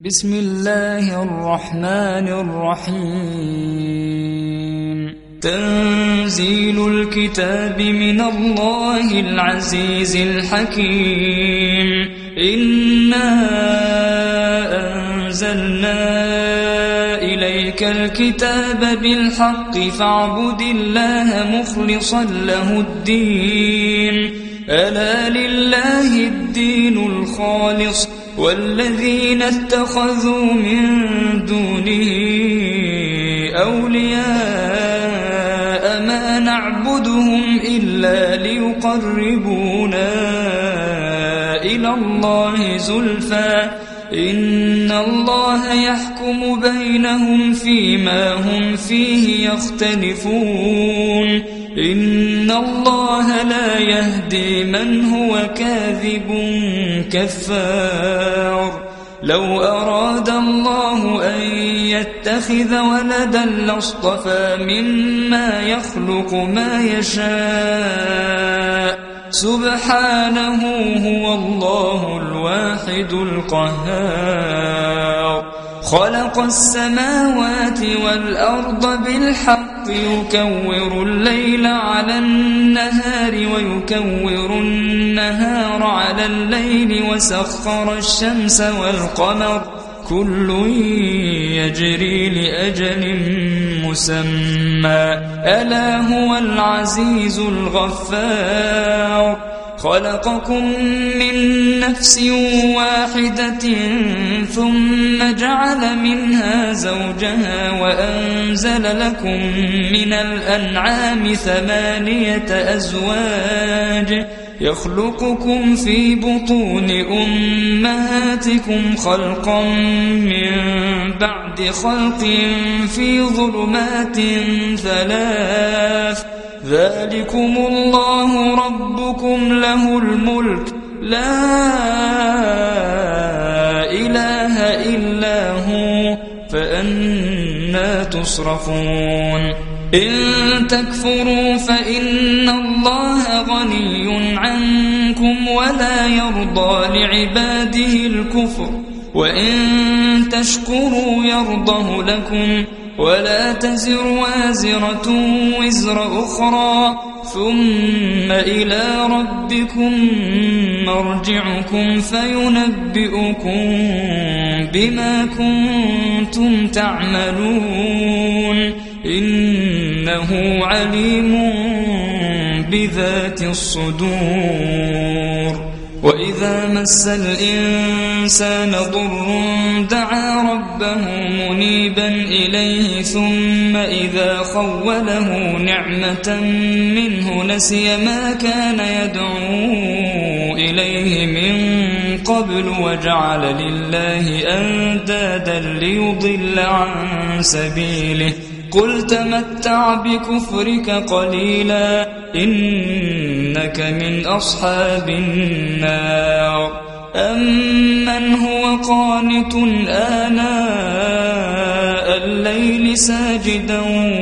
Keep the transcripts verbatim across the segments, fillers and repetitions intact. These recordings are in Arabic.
بسم الله الرحمن الرحيم تنزيل الكتاب من الله العزيز الحكيم إنا أنزلنا إليك الكتاب بالحق فاعبد الله مخلصا له الدين ألا لله الدين الخالص والذين اتخذوا من دونه أولياء ما نعبدهم إلا ليقربونا إلى الله زلفى إن الله يحكم بينهم فيما هم فيه يختلفون إن الله لا يهدي من هو كاذب كفار لو أراد الله أن يتخذ ولدا لاصطفى مما يخلق ما يشاء سبحانه هو الله الواحد القهار خلق السماوات والأرض بالحق يكور الليل على النهار ويكور النهار على الليل وسخر الشمس والقمر كل يجري لأجل مسمى ألا هو العزيز الغفار خلقكم من نفس واحدة ثم جعل منها زوجها وأنزل لكم من الأنعام ثمانية أزواج يخلقكم في بطون أمهاتكم خلقا من بعد خلق في ظلمات ثلاث ذلكم الله ربكم له الملك لا إله إلا هو فأنى تصرفون إن تكفروا فإن الله غني عنكم ولا يرضى لعباده الكفر وإن تشكروا يرضه لكم ولا تزر وازرة وزر أخرى ثم إلى ربكم مرجعكم فينبئكم بما كنتم تعملون إنه عليم بذات الصدور وإذا مس الإنسان ضر دعا ربه منيبا إليه ثم إذا خوله نعمة منه نسي ما كان يدعو إليه من قبل وجعل لله أندادا ليضل عن سبيله قل تمتع بكفرك قليلا إنك من أصحاب النار أمن هو قانت آناء الليل ساجدا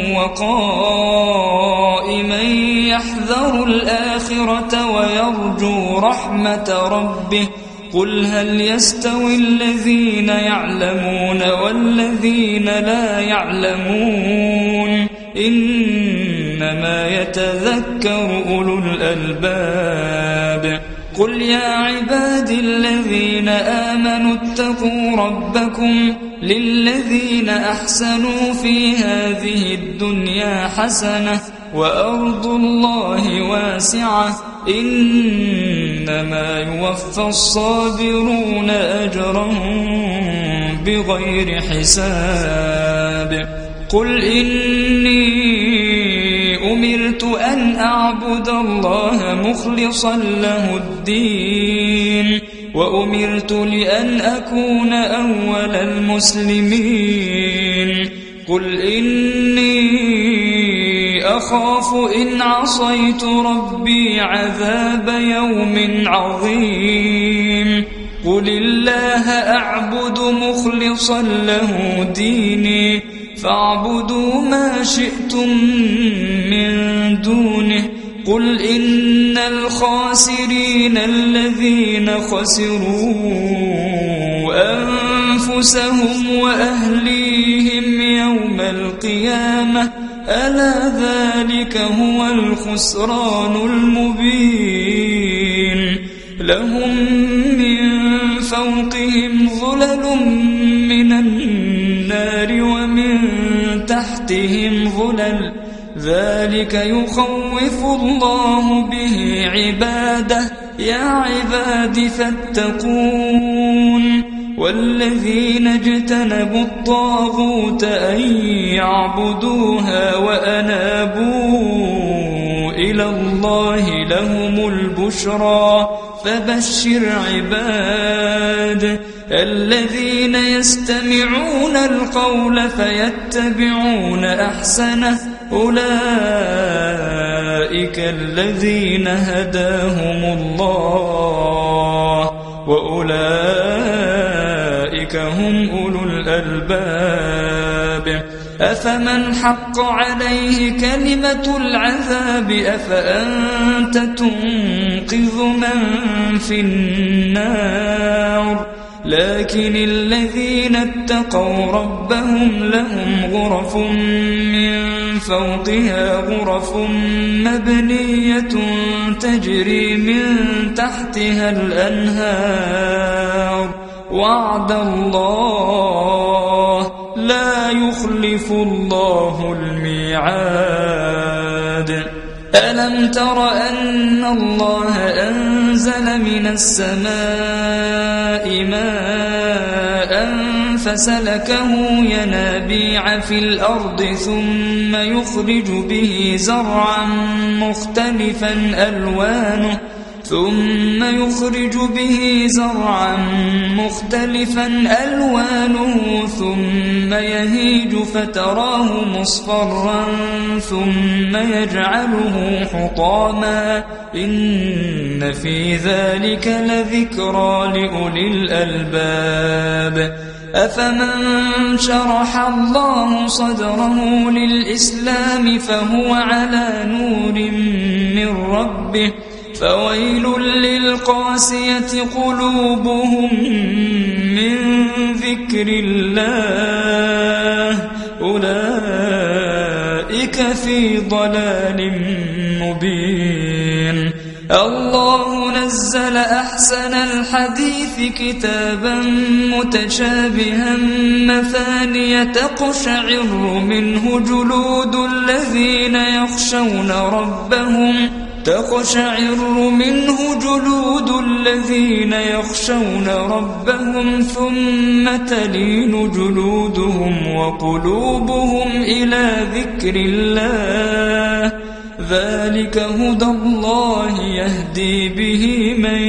وقائما يحذر الآخرة ويرجو رحمة ربه قل هل يستوي الذين يعلمون والذين لا يعلمون إنما يتذكر أولو الألباب قل يا عبادي الذين آمنوا اتقوا ربكم للذين أحسنوا في هذه الدنيا حسنة وأرض الله واسعة إنما يوفى الصابرون أجرهم بغير حساب قل إني أمرت أن أعبد الله مخلصا له الدين وأمرت لأن أكون أول المسلمين قل إني أخاف إن عصيت ربي عذاب يوم عظيم قل الله أعبد مخلصا له ديني فاعبدوا ما شئتم من دونه قل إن الخاسرين الذين خسروا أنفسهم أنفسهم وأهليهم يوم القيامة ألا ذلك هو الخسران المبين لهم من فوقهم ظلل من النار ومن تحتهم ظلل ذلك يخوف الله به عباده يا عباد فاتقون والذين اجتنبوا الطاغوت أن يعبدوها وأنابوا إلى الله لهم البشرى فبشر عباد الذين يستمعون القول فيتبعون أحسنه أولئك الذين هداهم الله وأولئك هم أولو الألباب أفمن حق عليه كلمة العذاب أفأنت تنقذ من في النار لكن الذين اتقوا ربهم لهم غرف من فوقها غرف مبنية تجري من تحتها الأنهار وعد الله لا يخلف الله الميعاد ألم تر أن الله أنزل من السماء ماء فسلكه ينابيع في الأرض ثم يخرج به زرعا مختلفا ألوانه ثم يخرج به زرعا مختلفا ألوانه ثم يهيج فتراه مصفرا ثم يجعله حطاما إن في ذلك لذكرى لأولي الألباب أفمن شرح الله صدره للإسلام فهو على نور من ربه فويل للقاسية قلوبهم من ذكر الله أولئك في ضلال مبين الله نزل أحسن الحديث كتابا متشابها مثانية تقشعر منه جلود الذين يخشون ربهم تقشعر منه جلود الذين يخشون ربهم ثم تلين جلودهم وقلوبهم إلى ذكر الله ذلك هدى الله يهدي به من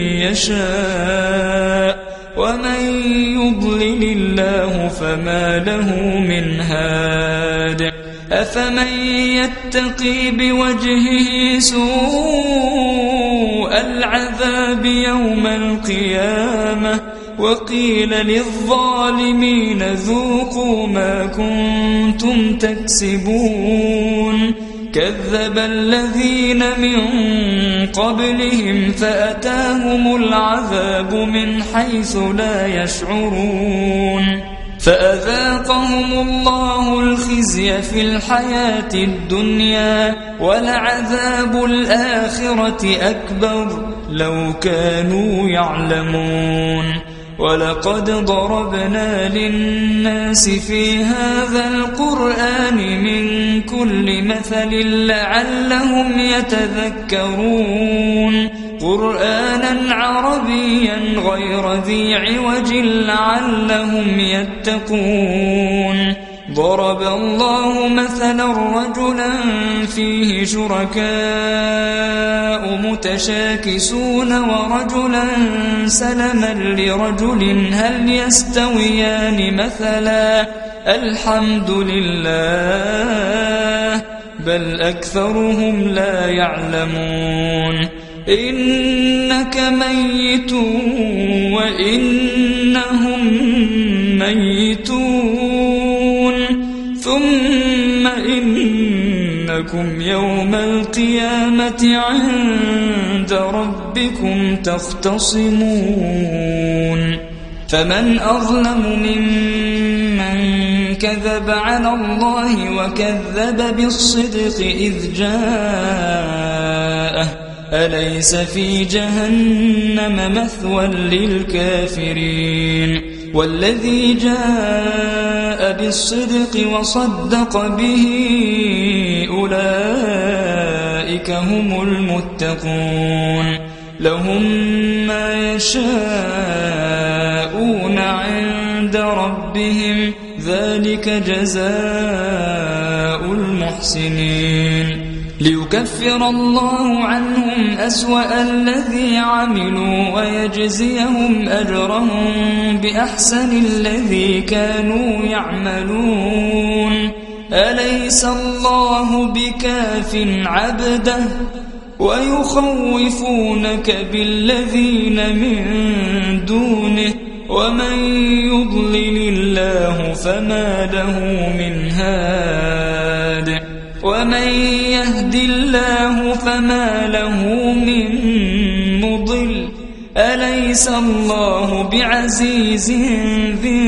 يشاء ومن يضلل الله فما له من هاد أفمن يتقي بوجهه سوء العذاب يوم القيامة وقيل للظالمين ذوقوا ما كنتم تكسبون كذب الذين من قبلهم فأتاهم العذاب من حيث لا يشعرون فأذاقهم الله الخزي في الحياة الدنيا ولعذاب الآخرة أكبر لو كانوا يعلمون ولقد ضربنا للناس في هذا القرآن من كل مثل لعلهم يتذكرون قرآنا عربيا غير ذي عوج لعلهم يتقون ضرب الله مثلا رجلا فيه شركاء متشاكسون ورجلا سلما لرجل هل يستويان مثلا الحمد لله بل أكثرهم لا يعلمون إنك ميت وإنهم ميتون ثم إنكم يوم القيامة عند ربكم تختصمون فمن أظلم ممن كذب على الله وكذب بالصدق إذ جاءه أليس في جهنم مثوى للكافرين والذي جاء بالصدق وصدق به أولئك هم المتقون لهم ما يشاءون عند ربهم ذلك جزاء المحسنين ليكفر الله عنهم أسوأ الذي عملوا ويجزيهم أجرهم بأحسن الذي كانوا يعملون أليس الله بكاف عبده ويخوفونك بالذين من دونه ومن يضلل الله فما له من هاد ومن يهد الله فما له من مضل أليس الله بعزيز ذي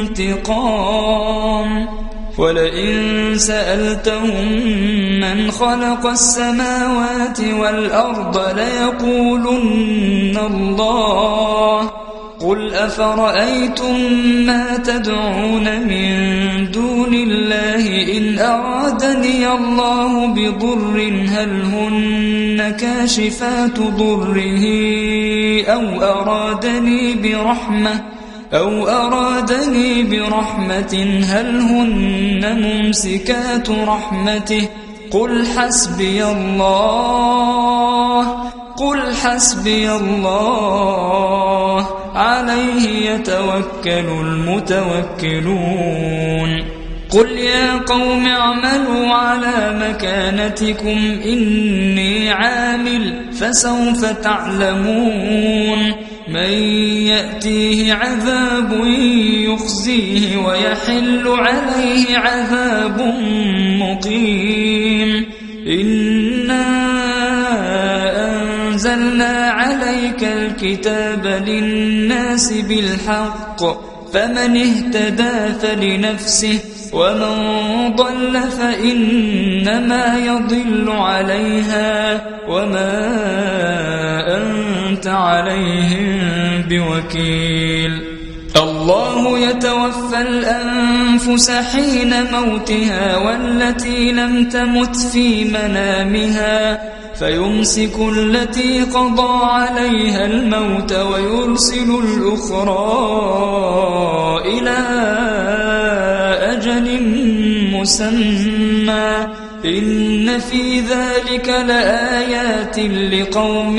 انتقام ولئن سألتهم من خلق السماوات والأرض ليقولن الله قل أفرأيتم ما تدعون من دون الله إن أرادني الله بضر هل هن كاشفات ضره أو أرادني برحمة أو أرادني برحمة هل هن ممسكات رحمته قل حسبي الله قل حسبي الله عليه يتوكل المتوكلون قل يا قوم اعملوا على مكانتكم إني عامل فسوف تعلمون من يأتيه عذاب يخزيه ويحل عليه عذاب مقيم إنا أنزلنا عليك الكتاب للناس بالحق فمن اهتدى فلنفسه ومن ضل فإنما يضل عليها وما أنت عليهم بوكيل الله يتوفى الأنفس حين موتها والتي لم تمت في منامها فيمسك التي قضى عليها الموت ويرسل الأخرى إلى أجل مسمى إن في ذلك لآيات لقوم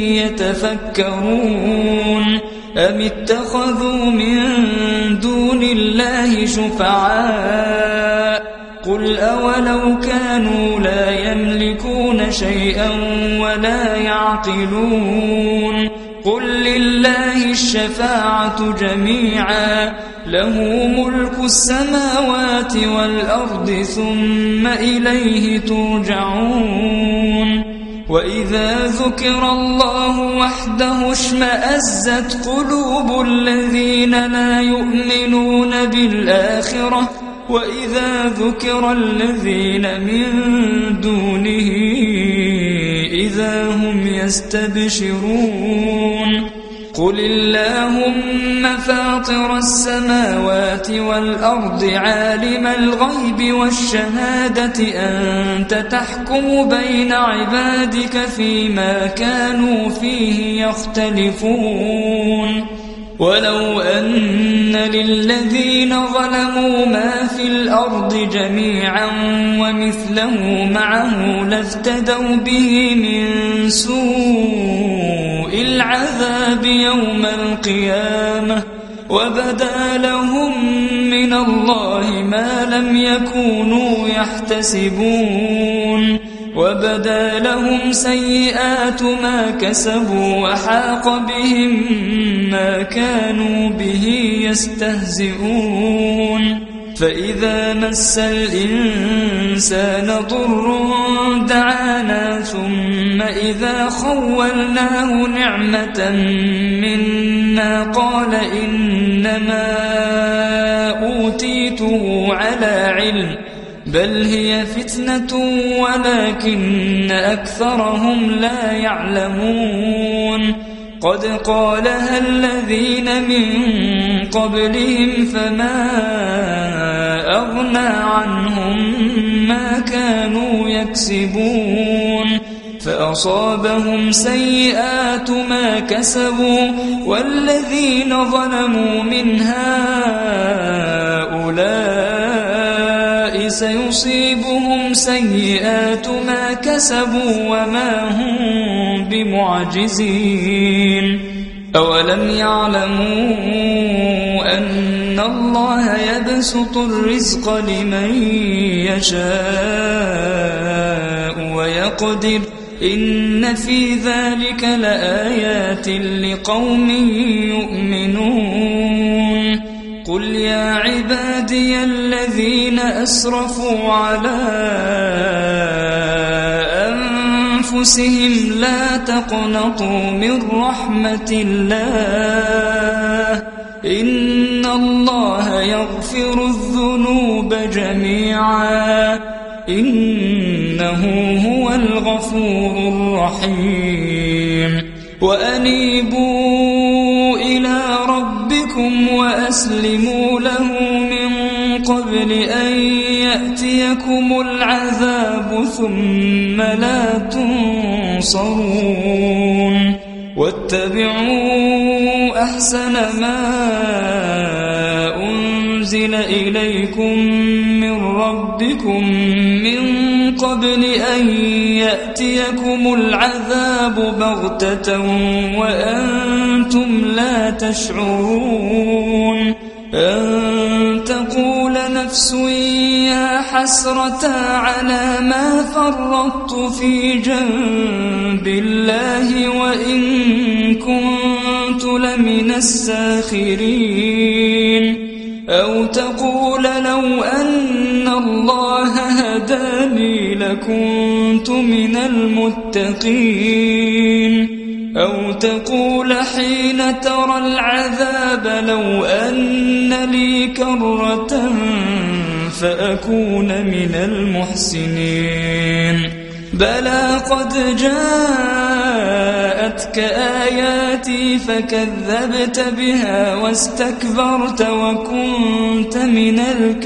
يتفكرون أم اتخذوا من دون الله شفعاء قل أولو كانوا لا يملكون شيئا ولا يعقلون قل لله الشفاعة جميعا له ملك السماوات والأرض ثم إليه ترجعون وإذا ذكر الله وحده اشمأزت قلوب الذين لا يؤمنون بالآخرة وإذا ذكر الذين من دونه إذا هم يستبشرون قل اللهم فاطر السماوات والأرض عالم الغيب والشهادة أنت تحكم بين عبادك فيما كانوا فيه يختلفون ولو أن للذين ظلموا ما في الأرض جميعا ومثله معه لافتدوا به من سوء العذاب يوم القيامة وبدا لهم من الله ما لم يكونوا يحتسبون وبدا لهم سيئات ما كسبوا وحاق بهم ما كانوا به يستهزئون فإذا مس الإنسان ضر دعانا ثم إذا خولناه نعمة منا قال إنما أوتيته على علم بل هي فتنة ولكن أكثرهم لا يعلمون قد قالها الذين من قبلهم فما أغنى عنهم ما كانوا يكسبون فأصابهم سيئات ما كسبوا والذين ظلموا من هؤلاء سيصيبهم سيئات ما كسبوا وما هم بمعجزين أولم يعلموا أن الله يبسط الرزق لمن يشاء ويقدر إن في ذلك لآيات لقوم يؤمنون قل يا عبادي الذين أسرفوا على أنفسهم لا تقنطوا من رحمة الله إن الله يغفر الذنوب جميعا إنه هو الغفور الرحيم وأنيبوا إلى ربكم وأسلموا له من قبل أن يأتيكم العذاب ثم لا تنصرون واتبعوا أحسن ما أنزل إليكم من ربكم من قبل أن يأتيكم العذاب بغتة وأنتم لا تشعرون أن تقول نفس يا حسرة على ما فرطت في جنب الله وإن كنت لمن الساخرين أو تقول لو أن الله هداني لكنت من المتقين أو تقول حين ترى العذاب لو أن لي كرة فأكون من المحسنين بلى قد جاءتك آياتي فكذبت بها واستكبرت وكنت من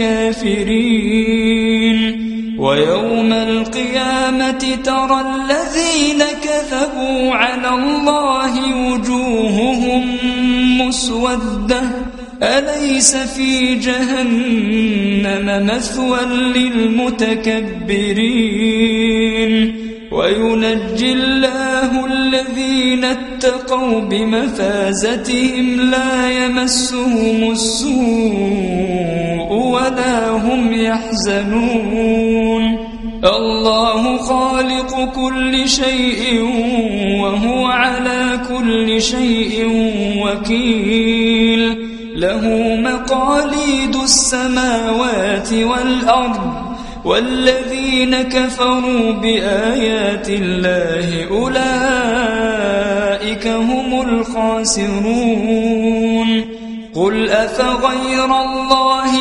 الكافرين ويوم القيامة ترى الذين كذبوا على الله وجوههم مسودة أليس في جهنم مثوى للمتكبرين وينجي الله الذين اتقوا بمفازتهم لا يمسهم السوء ولا هم يحزنون الله خالق كل شيء وهو على كل شيء وكيل له مقاليد السماوات والأرض والذين كفروا بآيات الله أولئك هم الخاسرون قل أفغير الله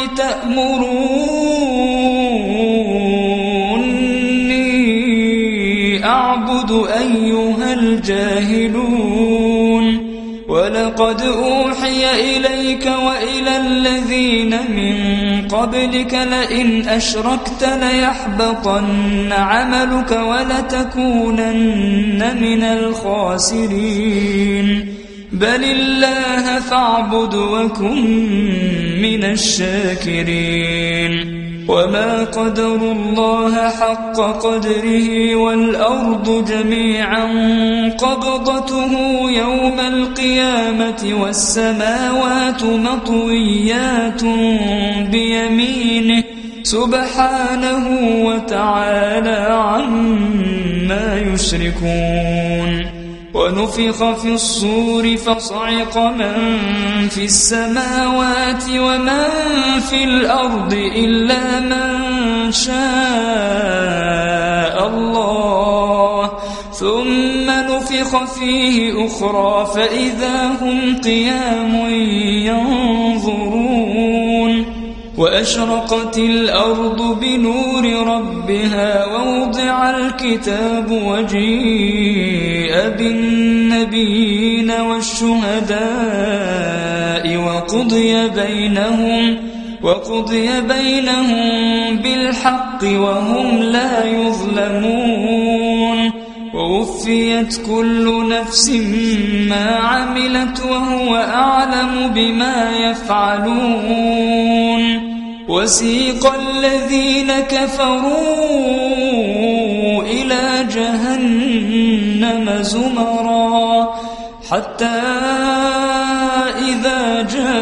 تأمروني أعبد أيها الجاهلون ولقد أوحي إليك وإلى الذين من قبلك لئن أشركت ليحبطن عملك ولتكونن من الخاسرين بل الله فاعبد وكن من الشاكرين وما قدروا الله حق قدره والأرض جميعا قبضته يوم القيامة والسماوات مطويات بيمينه سبحانه وتعالى عما يشركون ونفخ في الصور فصعق من في السماوات ومن في الأرض إلا من شاء الله ثم نفخ فيه أخرى فإذا هم قيام ينظرون وأشرقت الأرض بنور ربها ووضع الكتاب وجيء بالنبيين والشهداء وقضي بينهم وقضي بينهم بالحق وهم لا يظلمون ووفيت كل نفس ما عملت وهو أعلم بما يفعلون وسيق الذين كفروا إلى جهنم زمرا حتى إذا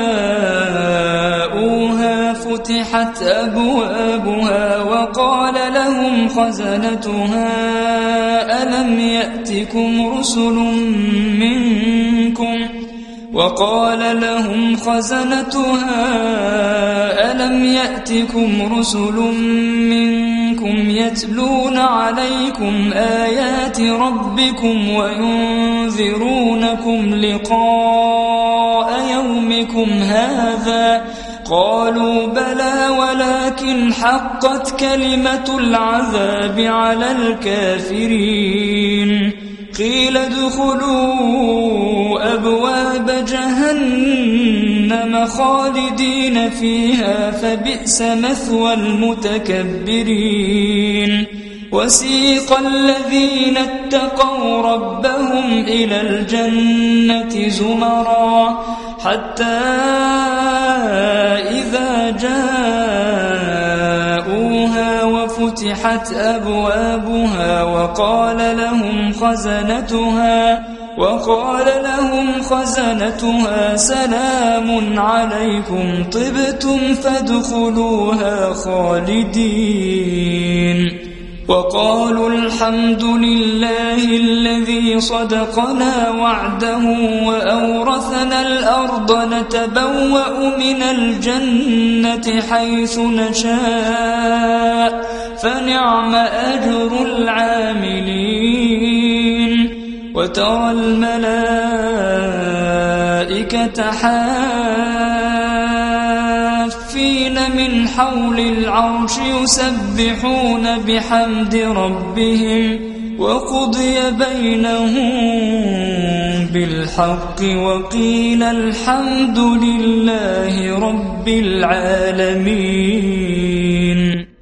جاءوها فتحت أبوابها وقال لهم خزنتها ألم يأتكم رسل منكم وقال لهم خزنتها ألم يأتكم رسل منكم يتلون عليكم آيات ربكم وينذرونكم لقاء يومكم هذا قالوا بلى ولكن حقت كلمة العذاب على الكافرين قيل ادخلوا أبواب جهنم خالدين فيها فبئس مثوى المتكبرين وسيق الذين اتقوا ربهم إلى الجنة زمرا حتى إذا جاءوها وفتحت أبوابها وقال لهم خزنتها وقال لهم خزنتها سلام عليكم طبتم فادخلوها خالدين وقالوا الحمد لله الذي صدقنا وعده وأورثنا الأرض نتبوأ من الجنة حيث نشاء فنعم أجر العاملين وترى الملائكة حافين من حول العرش يسبحون بحمد ربهم وقضي بينهم بالحق وقيل الحمد لله رب العالمين.